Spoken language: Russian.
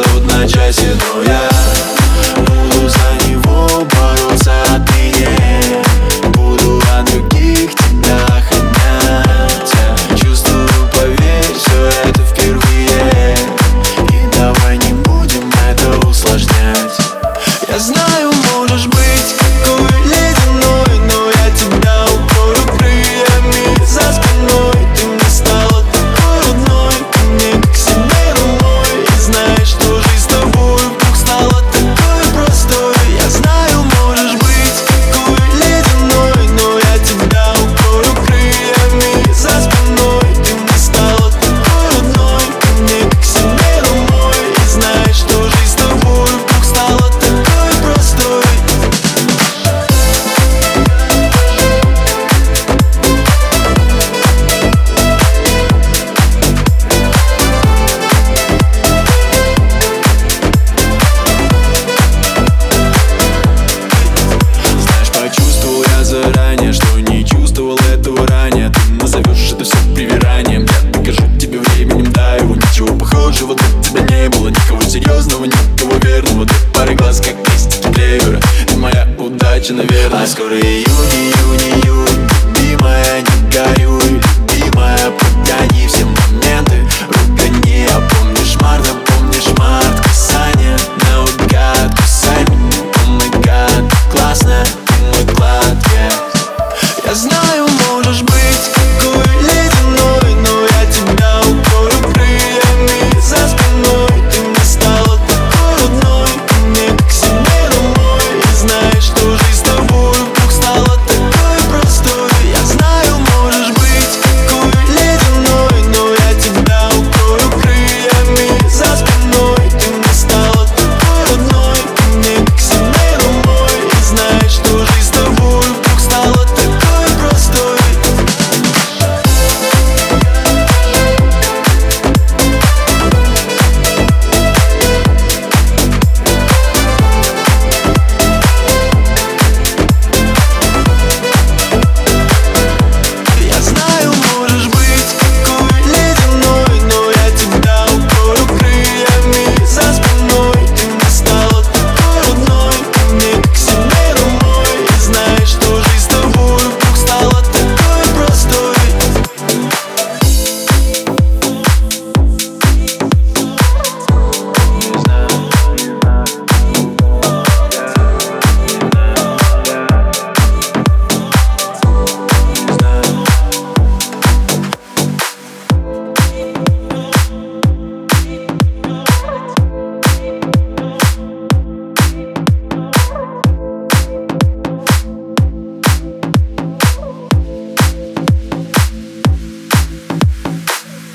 зовут на часе, но я буду за него бороться отныне. Буду от других тебя охранять. Я чувствую, поверь, все это впервые. И давай не будем это усложнять. Я знаю, можешь быть такой ледяной, но я тебя укрою крыльями за спиной. Ты мне стала такой родной, ты мне как себе домой. И знаешь, что жизнь с тобой вдруг стала такой простой. Я знаю, можешь быть такой ледяной, но я тебя укрою крыльями за спиной. Ты мне стала такой родной, ты мне как себе домой. И знаешь, что жизнь с тобой вдруг стала такой простой. Знаешь, почувствовал я заранее, что не чувствовал этого ранее. Ты назовешь это все привиранием, я докажу тебе временем, да, его ничего похожего для тебя не было. Никого серьезного, никого верного. Ты пары глаз, как листики клевера. Ты моя удача, наверное. А скоро и